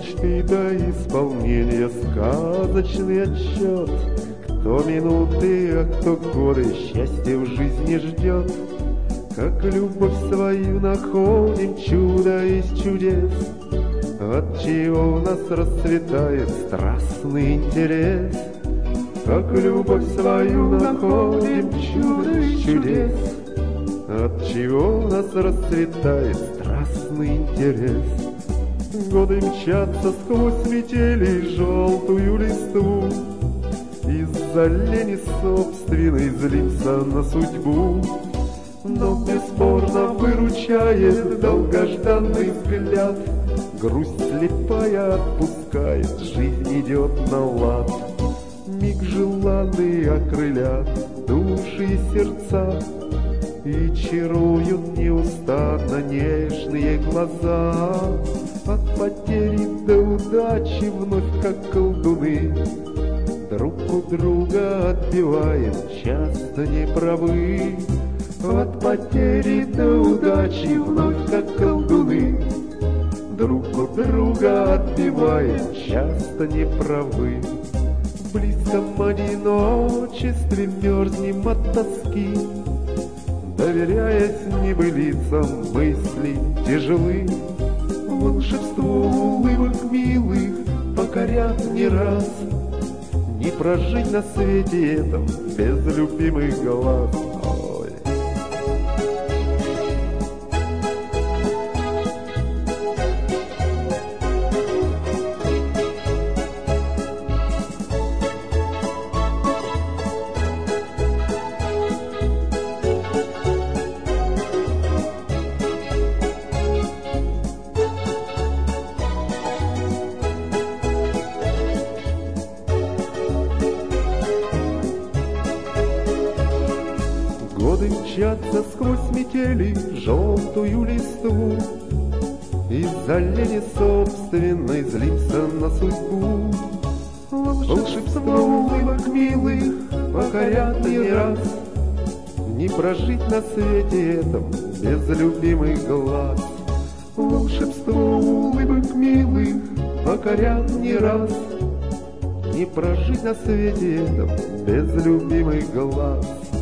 мечты до исполнения сказочный отсчет. Кто минуты, а кто годы счастья в жизни ждет. Как любовь свою находим, чудо из чудес, отчего у нас расцветает страстный интерес. Как любовь свою находим, чудо из чудес, отчего у нас расцветает страстный интерес. Годы мчатся сквозь метели желтую листву, из-за лени собственной злимся на судьбу. Но бесспорно выручает долгожданный взгляд. Грусть слепая отпускает, жизнь идет на лад. Миг желанный окрылят души и сердца, и чаруют неустанно нежные глаза. От потери до удачи вновь как колдуны друг у друга отбиваем часто неправы. От потери до удачи вновь как колдуны друг у друга отбиваем часто неправы. В близком одиночестве мерзнем от тоски, доверяясь небылицам мысли тяжелы. Волшебство улыбок милых покорят не раз, не прожить на свете этом без любимых глаз. Годы мчатся сквозь метели желтую листву, из-за лени собственной злимся на судьбу. Волшебство улыбок милых покорят не раз, не прожить на свете этом без любимых глаз. Волшебство улыбок милых покорят не раз, не прожить на свете этом без любимых глаз.